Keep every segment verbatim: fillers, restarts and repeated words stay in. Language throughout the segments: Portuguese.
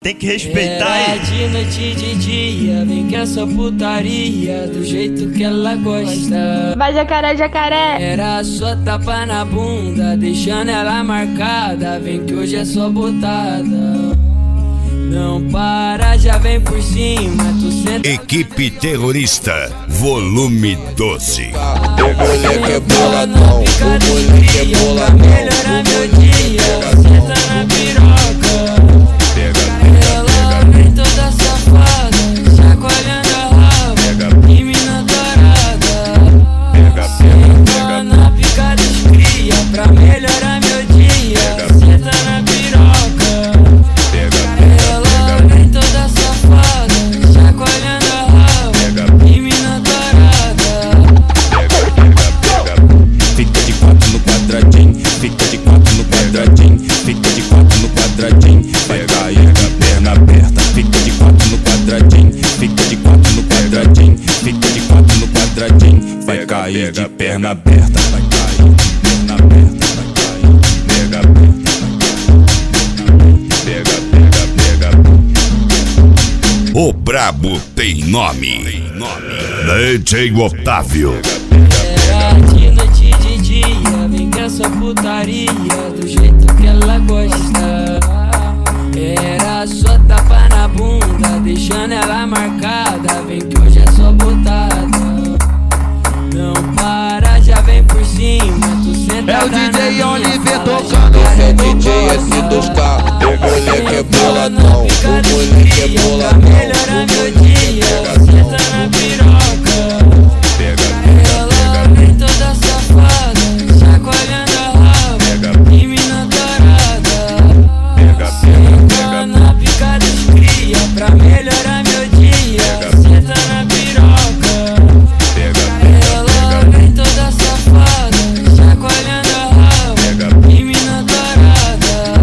tem que respeitar. É de noite e de dia, vem que essa putaria do jeito que ela gosta. Vai jacaré, jacaré. Era só tapa na bunda, deixando ela marcada. Vem que hoje é só botada. Não para, já vem por cima, tu senta. Equipe Terrorista, volume doze. O moleque é boladão, o moleque é boladão. Pra melhorar meu dia, senta na piroca. Ela vem toda safada, chacoalhando a raba, e mina dourada. Senta na pica dos cria, pra melhorar meu dia, senta na piroca. Ela vem toda safada, chacoalhando a raba, e mina dourada. Fica de quatro no quadradinho, fica de quatro no quadradinho, fica de quatro no quadradinho, vai cair com a perna aberta. Fica de quatro no quadradinho, fica de quatro no quadradinho, fica de quatro no quadradinho, vai cair de perna aberta, vai cair de perna aberta, vai cair de perna aberta, pega, pega, pega. O brabo tem nome. D J Otávio. Era de noite e de dia, vem que essa putaria do jeito que ela gosta. Era só tapa na bunda, deixando ela marcada. Vem que hoje é só botada. Não para, já vem por cima, tu senta. É o D J Oliver tocando, é D J S dois K. O moleque é boladão, o moleque é boladão. Pra melhorar meu dia, senta na piroca. Ela vem toda safada, chacoalhando a raba, e mina dourada. Senta na pica dos cria, pra melhorar meu dia, senta na piroca. Ela vem toda safada, chacoalhando a raba, e mina dourada.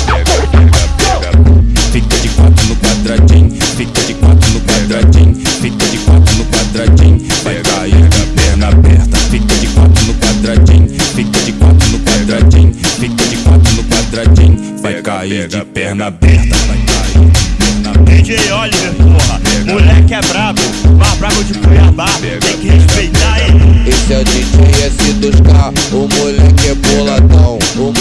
Fica de quatro no quadradinho, fica de quatro no quadradinho, fica de quatro no quadradinho, vai cair com a perna aberta. Fica de quatro no quadradinho, fica de quatro no quadradinho, fica de quatro no quadradinho, vai cair de perna aberta, vai cair de perna aberta. D J Oliver, porra, moleque é brabo, mais brabo de Cuiabá, tem que respeitar ele. Esse é o D J S dois K, o moleque é boladão, o